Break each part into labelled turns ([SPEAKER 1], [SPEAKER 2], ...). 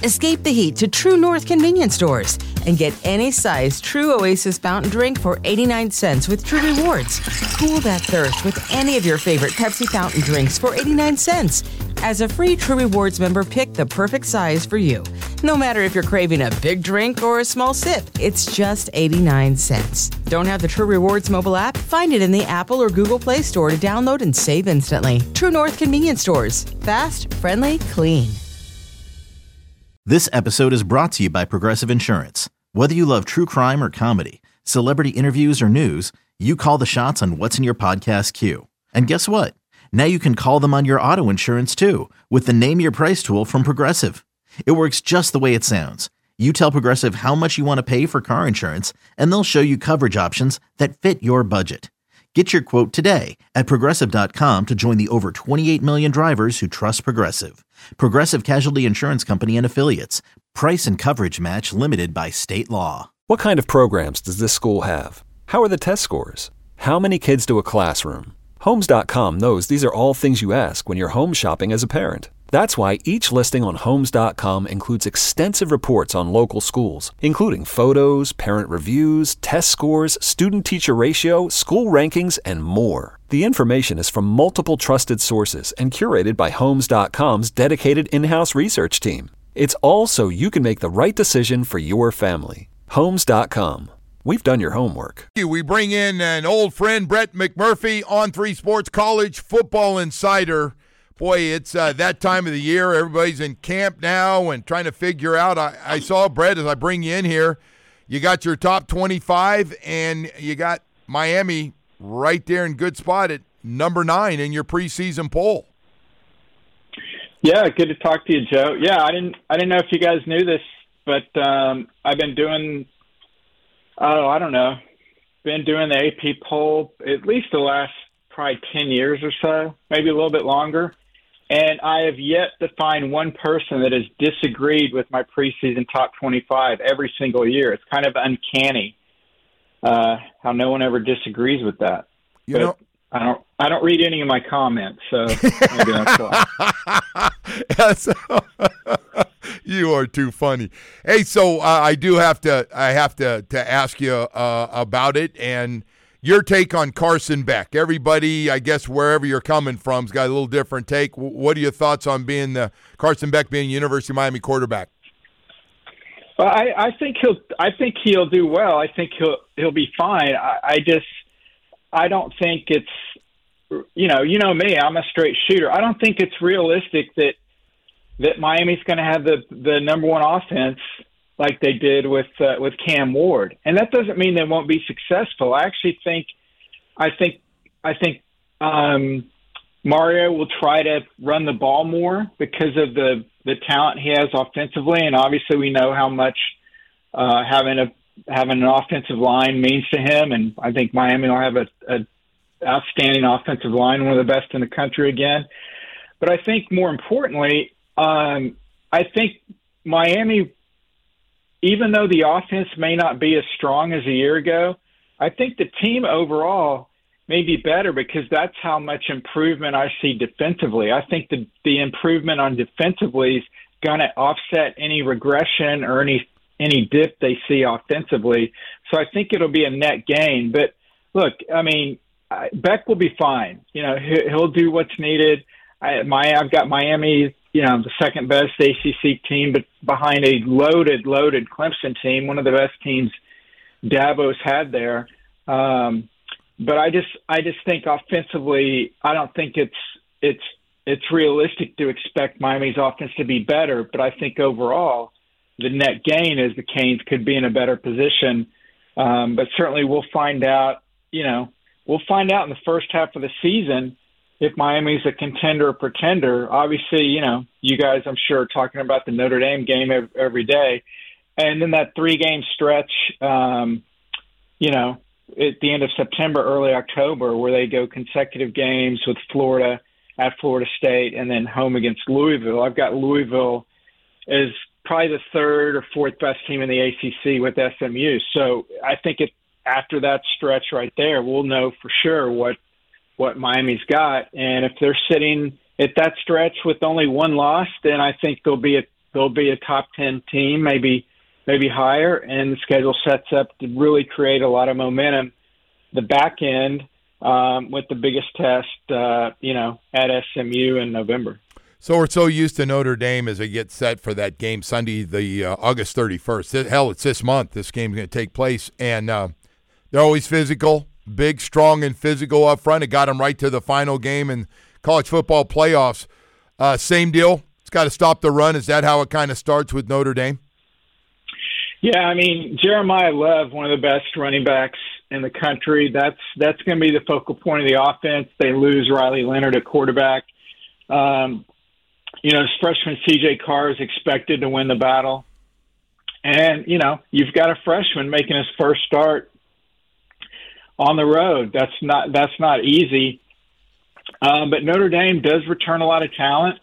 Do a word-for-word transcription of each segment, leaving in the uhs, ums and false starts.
[SPEAKER 1] Escape the heat to True North convenience stores and get any size True Oasis fountain drink for eighty-nine cents with True Rewards. Cool that thirst with any of your favorite Pepsi fountain drinks for eighty-nine cents. As a free True Rewards member, pick the perfect size for you. No matter if you're craving a big drink or a small sip, it's just eighty-nine cents. Don't have the True Rewards mobile app? Find it in the Apple or Google Play Store to download and save instantly. True North convenience stores. Fast, friendly, clean.
[SPEAKER 2] This episode is brought to you by Progressive Insurance. Whether you love true crime or comedy, celebrity interviews or news, you call the shots on what's in your podcast queue. And guess what? Now you can call them on your auto insurance too with the Name Your Price tool from Progressive. It works just the way it sounds. You tell Progressive how much you want to pay for car insurance, and they'll show you coverage options that fit your budget. Get your quote today at Progressive dot com to join the over twenty-eight million drivers who trust Progressive. Progressive Casualty Insurance Company and Affiliates. Price and coverage match limited by state law.
[SPEAKER 3] What kind of programs does this school have? How are the test scores? How many kids do a classroom? Homes dot com knows these are all things you ask when you're home shopping as a parent. That's why each listing on Homes dot com includes extensive reports on local schools, including photos, parent reviews, test scores, student-teacher ratio, school rankings, and more. The information is from multiple trusted sources and curated by Homes dot com's dedicated in-house research team. It's all so you can make the right decision for your family. Homes dot com. We've done your homework.
[SPEAKER 4] We bring in an old friend, Brett McMurphy, On three Sports College Football Insider. Boy, it's uh, that time of the year. Everybody's in camp now and trying to figure out. I, I saw, Brett, as I bring you in here, you got your top twenty-five, and you got Miami right there in good spot at number nine in your preseason poll.
[SPEAKER 5] Yeah, good to talk to you, Joe. Yeah, I didn't I didn't know if you guys knew this, but um, I've been doing, oh, I don't know, been doing the A P poll at least the last probably ten years or so, maybe a little bit longer. And I have yet to find one person that has disagreed with my preseason top twenty-five every single year. It's kind of uncanny uh, how no one ever disagrees with that.
[SPEAKER 4] You
[SPEAKER 5] but
[SPEAKER 4] know,
[SPEAKER 5] I don't. I don't read any of my comments, so maybe that's why.
[SPEAKER 4] Yes. You are too funny. Hey, so uh, I do have to. I have to to ask you uh, about it and your take on Carson Beck. Everybody, I guess, wherever you're coming from, has got a little different take. What are your thoughts on being the Carson Beck being University of Miami quarterback?
[SPEAKER 5] Well, I, I think he'll. I think he'll do well. I think he'll he'll be fine. I, I just. I don't think it's. You know, you know me. I'm a straight shooter. I don't think it's realistic that that Miami's going to have the the number one offense like they did with uh, with Cam Ward, and that doesn't mean they won't be successful. I actually think, I think, I think um, Mario will try to run the ball more because of the the talent he has offensively, and obviously we know how much uh, having a having an offensive line means to him, and I think Miami will have a, a outstanding offensive line, one of the best in the country again. But I think more importantly, um, I think Miami, even though the offense may not be as strong as a year ago, I think the team overall may be better because that's how much improvement I see defensively. I think the, the improvement on defensively is going to offset any regression or any any dip they see offensively. So I think it'll be a net gain. But look, I mean, I, Beck will be fine. You know, he, he'll do what's needed. I, my, I've got Miami, you know, the second best A C C team, but behind a loaded, loaded Clemson team, one of the best teams Dabo's had there. Um, but I just, I just think offensively, I don't think it's, it's, it's realistic to expect Miami's offense to be better. But I think overall, the net gain is the Canes could be in a better position. Um, but certainly we'll find out, you know, we'll find out in the first half of the season if Miami's a contender or pretender. Obviously, you know, you guys, I'm sure, are talking about the Notre Dame game every, every day. And then that three-game stretch, um, you know, at the end of September, early October, where they go consecutive games with Florida, at Florida State, and then home against Louisville. I've got Louisville as probably the third or fourth best team in the A C C with S M U. So I think it, after that stretch right there, we'll know for sure what what Miami's got. And if they're sitting at that stretch with only one loss, then I think they'll be a, they'll be a top ten team, maybe maybe higher, and the schedule sets up to really create a lot of momentum. The back end um, with the biggest test, uh, you know, at S M U in November.
[SPEAKER 4] So we're so used to Notre Dame as they get set for that game Sunday, the uh, August thirty-first. Hell, it's this month. This game's going to take place, and uh, they're always physical, big, strong, and physical up front. It got them right to the final game in college football playoffs. Uh, same deal. It's got to stop the run. Is that how it kind of starts with Notre Dame?
[SPEAKER 5] Yeah, I mean, Jeremiah Love, one of the best running backs in the country. That's that's going to be the focal point of the offense. They lose Riley Leonard at quarterback. Um, you know, freshman C J Carr is expected to win the battle. And, you know, you've got a freshman making his first start on the road. That's not that's not easy. Um, but Notre Dame does return a lot of talent.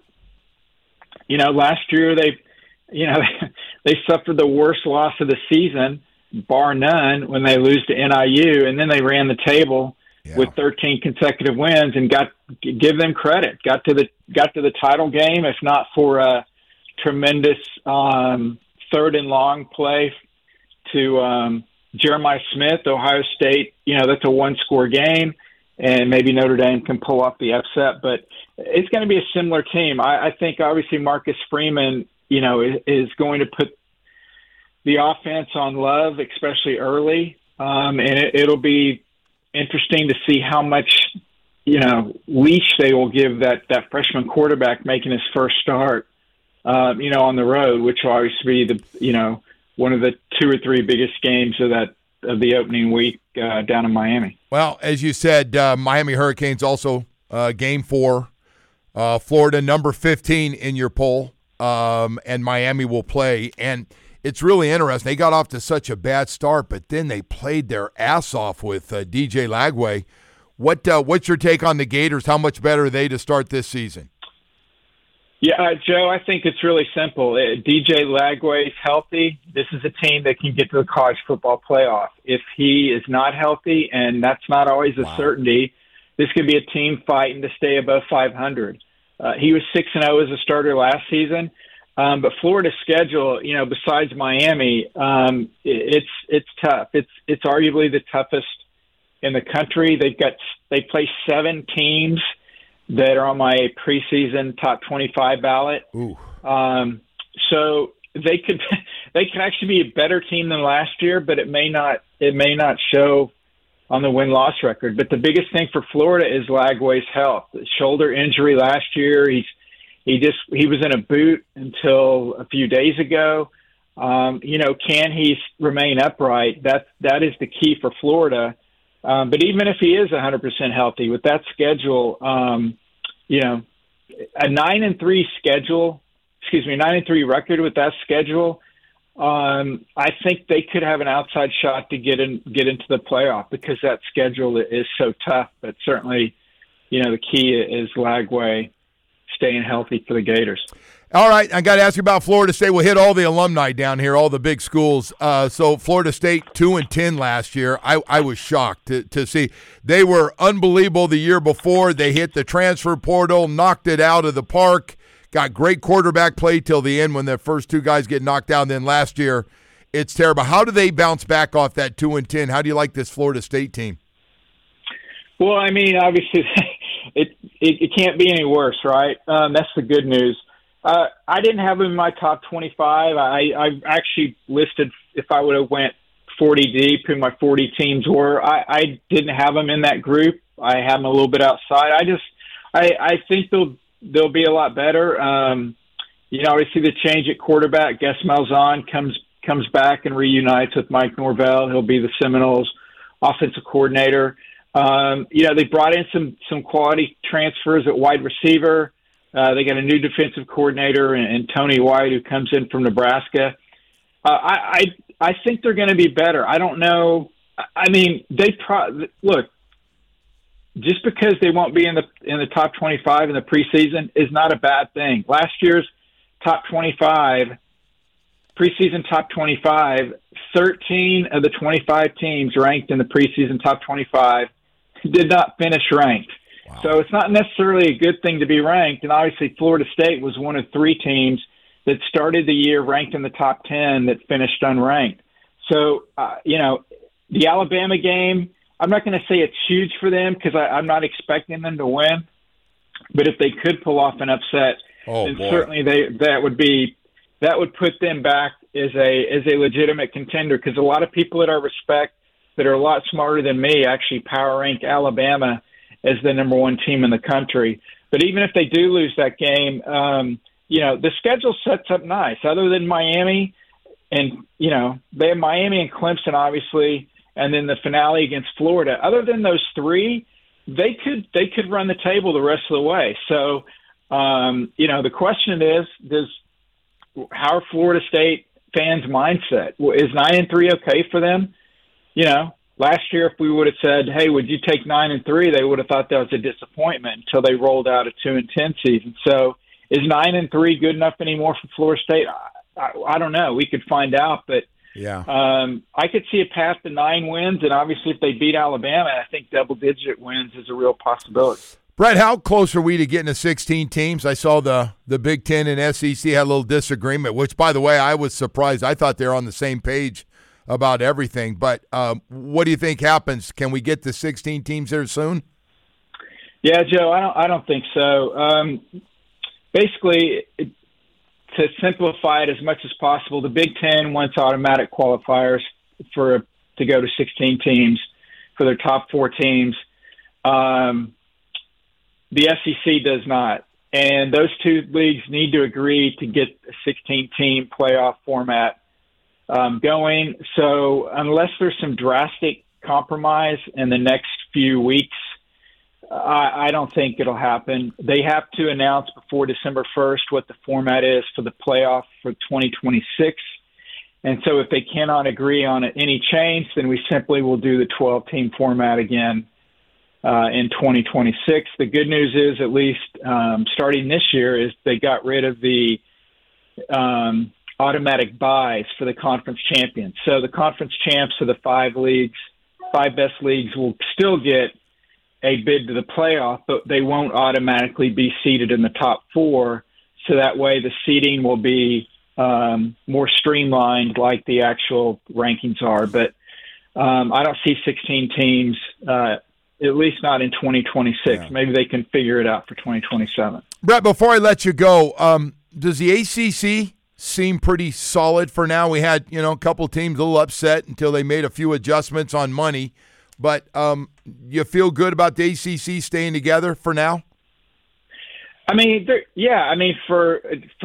[SPEAKER 5] You know, last year they, you know, they suffered the worst loss of the season, bar none, when they lose to N I U, and then they ran the table yeah. with thirteen consecutive wins and got give them credit. Got to the got to the title game, if not for a tremendous um, third and long play to um, Jeremiah Smith, Ohio State. You know, that's a one score game. And maybe Notre Dame can pull off the upset, but it's going to be a similar team. I, I think obviously Marcus Freeman, you know, is, is going to put the offense on Love, especially early, um, and it, it'll be interesting to see how much, you know, leash they will give that that freshman quarterback making his first start, um, you know, on the road, which will obviously be the, you know, one of the two or three biggest games of that of the opening week uh, down in Miami.
[SPEAKER 4] Well, as you said, uh, Miami Hurricanes also uh, game four. Uh, Florida number fifteen in your poll, um, and Miami will play. And it's really interesting. They got off to such a bad start, but then they played their ass off with uh, D J Lagway. What uh, what's your take on the Gators? How much better are they to start this season?
[SPEAKER 5] Yeah, uh, Joe, I think it's really simple. Uh, D J Lagway's healthy. This is a team that can get to the college football playoff. If he is not healthy, and that's not always a wow. certainty, this could be a team fighting to stay above five hundred. Uh, he was six and zero as a starter last season, um, but Florida's schedule, you know, besides Miami, um, it, it's it's tough. It's it's arguably the toughest in the country. They've got they play seven teams that are on my preseason top twenty-five ballot.
[SPEAKER 4] Ooh.
[SPEAKER 5] Um, so they could they could actually be a better team than last year, but it may not it may not show on the win-loss record. But the biggest thing for Florida is Lagway's health. The shoulder injury last year. He's he just he was in a boot until a few days ago. Um, you know, can he remain upright? That that is the key for Florida. Um, but even if he is one hundred percent healthy with that schedule, um, you know, a nine and three schedule, excuse me, nine and three record with that schedule, um, I think they could have an outside shot to get in, get into the playoff because that schedule is so tough. But certainly, you know, the key is Lagway staying healthy for the Gators.
[SPEAKER 4] All right, I got to ask you about Florida State. We'll hit all the alumni down here, all the big schools. Uh, so Florida State two and ten last year. I, I was shocked to, to see they were unbelievable the year before. They hit the transfer portal, knocked it out of the park, got great quarterback play till the end when the first two guys get knocked down. Then last year, it's terrible. How do they bounce back off that two and ten? How do you like this Florida State team?
[SPEAKER 5] Well, I mean, obviously, it, it it can't be any worse, right? Um, that's the good news. Uh, I didn't have them in my top twenty-five. I, I actually listed if I would have went forty deep who my forty teams were. I, I didn't have them in that group. I had them a little bit outside. I just, I, I think they'll they'll be a lot better. Um, you know, obviously the change at quarterback. Gus Malzahn comes comes back and reunites with Mike Norvell. He'll be the Seminoles offensive coordinator. Um, you know, they brought in some some quality transfers at wide receiver. Uh, they got a new defensive coordinator and, and Tony White, who comes in from Nebraska. Uh, I, I I think they're going to be better. I don't know. I mean, they pro- look. Just because they won't be in the in the top twenty-five in the preseason is not a bad thing. Last year's top twenty-five, preseason top twenty-five, thirteen of the twenty-five teams ranked in the preseason top twenty-five did not finish ranked. Wow. So it's not necessarily a good thing to be ranked. And obviously Florida State was one of three teams that started the year ranked in the top ten that finished unranked. So, uh, you know, the Alabama game, I'm not going to say it's huge for them because I'm not expecting them to win. But if they could pull off an upset,
[SPEAKER 4] oh,
[SPEAKER 5] then
[SPEAKER 4] boy.
[SPEAKER 5] certainly they that would be that would put them back as a as a legitimate contender. Because a lot of people that I respect that are a lot smarter than me actually power rank Alabama as the number one team in the country. But even if they do lose that game, um, you know, the schedule sets up nice. Other than Miami, and you know, they have Miami and Clemson, obviously, and then the finale against Florida. Other than those three, they could they could run the table the rest of the way. So, um, you know, the question is, does how are Florida State fans' mindset? Is nine and three okay for them? You know, last year if we would have said, "Hey, would you take nine and three?" They would have thought that was a disappointment until they rolled out a two and ten season. So, is nine and three good enough anymore for Florida State? I, I, I don't know. We could find out, but.
[SPEAKER 4] Yeah,
[SPEAKER 5] um, I could see a path to nine wins, and obviously if they beat Alabama, I think double-digit wins is a real possibility.
[SPEAKER 4] Brett, how close are we to getting to sixteen teams? I saw the, the Big Ten and S E C had a little disagreement, which, by the way, I was surprised. I thought they were on the same page about everything. But um, what do you think happens? Can we get to sixteen teams here soon?
[SPEAKER 5] Yeah, Joe, I don't. I don't think so. Um, basically. It, To simplify it as much as possible, the Big Ten wants automatic qualifiers for to go to sixteen teams for their top four teams. Um, the S E C does not, and those two leagues need to agree to get a sixteen-team playoff format um, going. So, unless there's some drastic compromise in the next few weeks, I, I don't think it'll happen. They have to announce before December first what the format is for the playoff for twenty twenty-six. And so if they cannot agree on any change, then we simply will do the twelve-team format again uh, in twenty twenty-six. The good news is, at least um, starting this year, is they got rid of the um, automatic buys for the conference champions. So the conference champs of the five leagues, five best leagues will still get a bid to the playoff, but they won't automatically be seeded in the top four. So that way the seeding will be um, more streamlined like the actual rankings are. But um, I don't see sixteen teams, uh, at least not in twenty twenty-six. Yeah. Maybe they can figure it out for twenty twenty-seven.
[SPEAKER 4] Brett, before I let you go, um, does the A C C seem pretty solid for now? We had, you know, a couple teams a little upset until they made a few adjustments on money. But um, you feel good about the A C C staying together for now?
[SPEAKER 5] I mean, yeah. I mean, for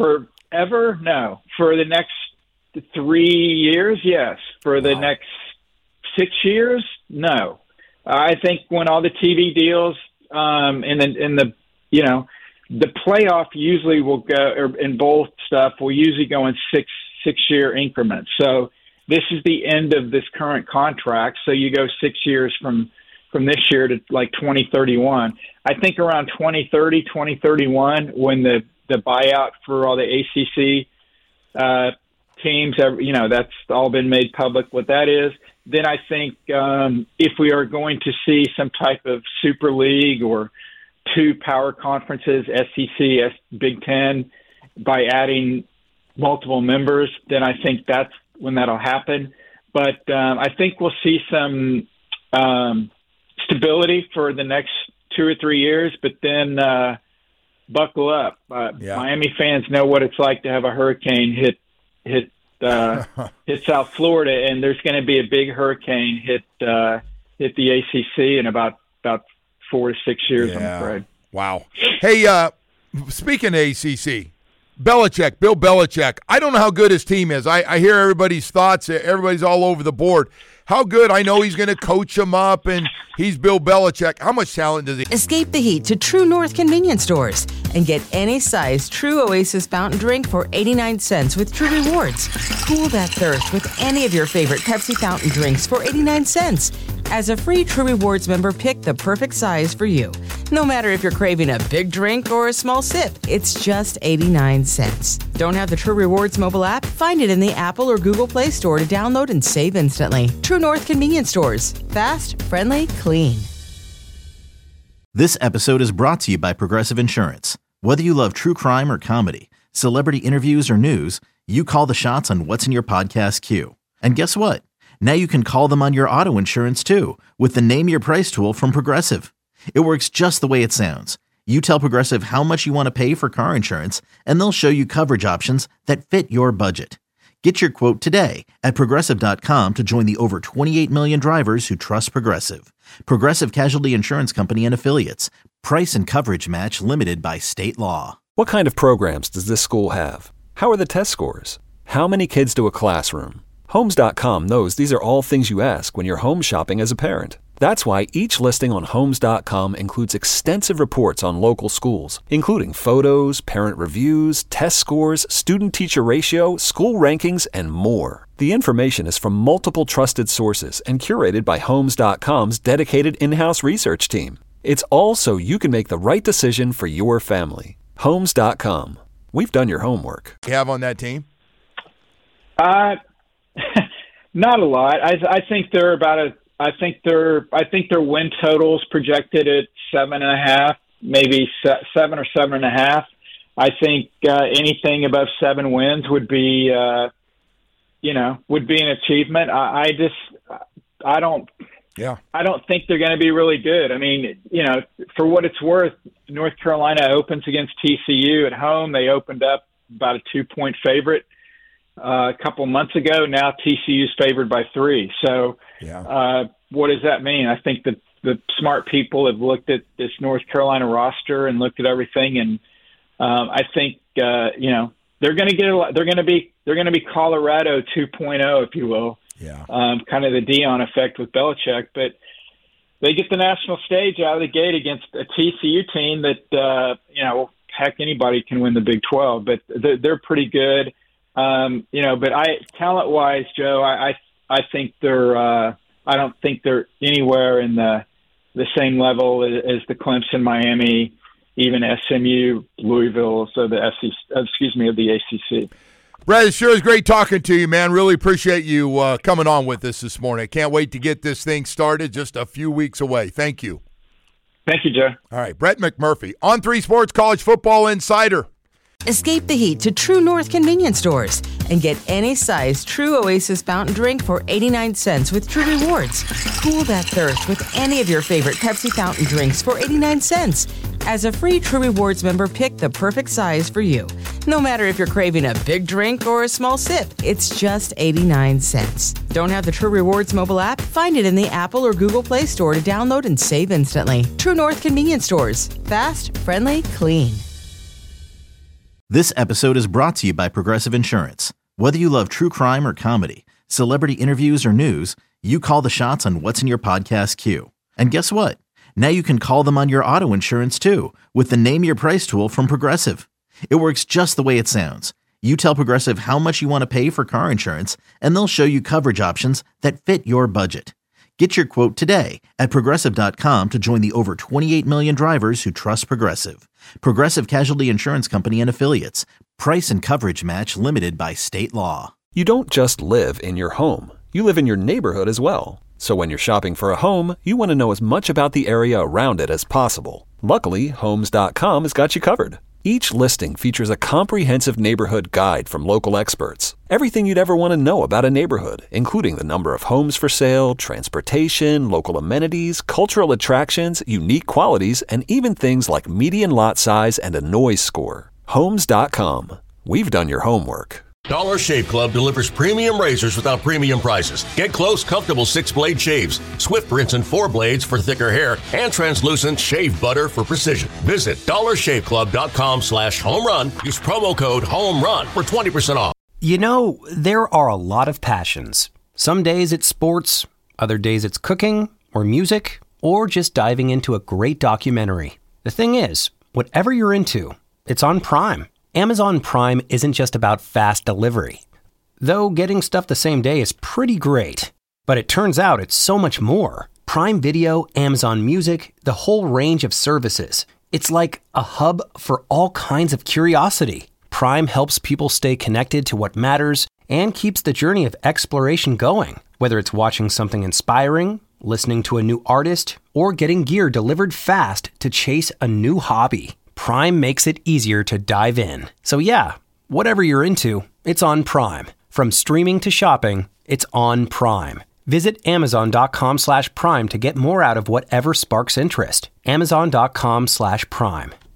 [SPEAKER 5] forever, no. For the next three years, yes. For the wow. next six years, no. I think when all the T V deals um, and the in the you know the playoff usually will go, or in both stuff will usually go in six six year increments. So. This is the end of this current contract, so you go six years from from this year to like twenty thirty-one. I think around twenty thirty, twenty thirty-one, when the, the buyout for all the A C C uh, teams, you know, that's all been made public what that is, then I think um, if we are going to see some type of Super League or two power conferences, S E C, Big Ten, by adding multiple members, then I think that's when that'll happen. But um, I think we'll see some um, stability for the next two or three years, but then uh, buckle up. Uh, yeah. Miami fans know what it's like to have a hurricane hit hit uh, hit South Florida, and there's going to be a big hurricane hit uh, hit the A C C in about about four to six years, yeah. I'm afraid.
[SPEAKER 4] Wow. Hey, uh, speaking of A C C, Belichick, Bill Belichick, I don't know how good his team is. I, I hear everybody's thoughts. Everybody's all over the board. How good? I know he's going to coach them up, and he's Bill Belichick. How much talent does he have?
[SPEAKER 1] Escape the heat to True North convenience stores and get any size True Oasis fountain drink for eighty-nine cents with True Rewards. Cool that thirst with any of your favorite Pepsi fountain drinks for eighty-nine cents. As a free True Rewards member, pick the perfect size for you. No matter if you're craving a big drink or a small sip, it's just eighty-nine cents. Don't have the True Rewards mobile app? Find it in the Apple or Google Play Store to download and save instantly. True North convenience stores. Fast, friendly, clean.
[SPEAKER 2] This episode is brought to you by Progressive Insurance. Whether you love true crime or comedy, celebrity interviews, or news, you call the shots on what's in your podcast queue. And guess what? Now you can call them on your auto insurance too with the Name Your Price tool from Progressive. It works just the way it sounds. You tell Progressive how much you want to pay for car insurance, and they'll show you coverage options that fit your budget. Get your quote today at Progressive dot com to join the over twenty-eight million drivers who trust Progressive. Progressive Casualty Insurance Company and Affiliates. Price and coverage match limited by state law.
[SPEAKER 3] What kind of programs does this school have? How are the test scores? How many kids do a classroom? Homes dot com knows these are all things you ask when you're home shopping as a parent. That's why each listing on Homes dot com includes extensive reports on local schools, including photos, parent reviews, test scores, student-teacher ratio, school rankings, and more. The information is from multiple trusted sources and curated by Homes dot com's dedicated in-house research team. It's all so you can make the right decision for your family. Homes dot com. We've done your homework.
[SPEAKER 4] You have on that team?
[SPEAKER 5] Uh, not a lot. I, I think they're about a. I think their I think their win totals projected at seven and a half, maybe se- seven or seven and a half. I think uh, anything above seven wins would be, uh, you know, would be an achievement. I, I just, I don't,
[SPEAKER 4] yeah,
[SPEAKER 5] I don't think they're going to be really good. I mean, you know, for what it's worth, North Carolina opens against T C U at home. They opened up about a two-point favorite uh, a couple months ago. Now T C U's favored by three. So,
[SPEAKER 4] yeah.
[SPEAKER 5] uh, what does that mean? I think that the smart people have looked at this North Carolina roster and looked at everything, and um, I think uh, you know they're going to get a lot. They're going to be they're going to be Colorado two point oh, if you will.
[SPEAKER 4] Yeah.
[SPEAKER 5] Um, kind of the Dion effect with Belichick, but they get the national stage out of the gate against a T C U team that uh, you know heck anybody can win the Big twelve, but they're, they're pretty good. Um, you know, but I talent wise, Joe, I I, I think they're. Uh, I don't think they're anywhere in the the same level as, as the Clemson, Miami, even S M U, Louisville, so the S E C, excuse me, of the A C C.
[SPEAKER 4] Brad, it sure is great talking to you, man. Really appreciate you uh, coming on with us this morning. I can't wait to get this thing started. Just a few weeks away. Thank you.
[SPEAKER 5] Thank you, Joe.
[SPEAKER 4] All right, Brett McMurphy, On three Sports College Football Insider.
[SPEAKER 1] Escape the heat to True North convenience stores and get any size True Oasis fountain drink for eighty-nine cents with True Rewards. Cool that thirst with any of your favorite Pepsi fountain drinks for eighty-nine cents. As a free True Rewards member, pick the perfect size for you. No matter if you're craving a big drink or a small sip, it's just eighty-nine cents. Don't have the True Rewards mobile app? Find it in the Apple or Google Play Store to download and save instantly. True North convenience stores. Fast, friendly, clean.
[SPEAKER 2] This episode is brought to you by Progressive Insurance. Whether you love true crime or comedy, celebrity interviews or news, you call the shots on what's in your podcast queue. And guess what? Now you can call them on your auto insurance too with the Name Your Price tool from Progressive. It works just the way it sounds. You tell Progressive how much you want to pay for car insurance, and they'll show you coverage options that fit your budget. Get your quote today at Progressive dot com to join the over twenty-eight million drivers who trust Progressive. Progressive Casualty Insurance Company and Affiliates. Price and coverage match limited by state law.
[SPEAKER 3] You don't just live in your home. You live in your neighborhood as well. So when you're shopping for a home, you want to know as much about the area around it as possible. Luckily, Homes dot com has got you covered. Each listing features a comprehensive neighborhood guide from local experts. Everything you'd ever want to know about a neighborhood, including the number of homes for sale, transportation, local amenities, cultural attractions, unique qualities, and even things like median lot size and a noise score. Homes dot com. We've done your homework.
[SPEAKER 6] Dollar Shave Club delivers premium razors without premium prices. Get close, comfortable six-blade shaves, swift rinse and four blades for thicker hair, and translucent shave butter for precision. Visit dollar shave club dot com slash home run. Use promo code HOMERUN for twenty percent off.
[SPEAKER 7] You know, there are a lot of passions. Some days it's sports, other days it's cooking, or music, or just diving into a great documentary. The thing is, whatever you're into, it's on Prime. Amazon Prime isn't just about fast delivery. Though getting stuff the same day is pretty great. But it turns out it's so much more. Prime Video, Amazon Music, the whole range of services. It's like a hub for all kinds of curiosity. Prime helps people stay connected to what matters and keeps the journey of exploration going. Whether it's watching something inspiring, listening to a new artist, or getting gear delivered fast to chase a new hobby. Prime makes it easier to dive in. So yeah, whatever you're into, it's on Prime. From streaming to shopping, it's on Prime. Visit amazon.com slash prime to get more out of whatever sparks interest. Amazon.com slash prime.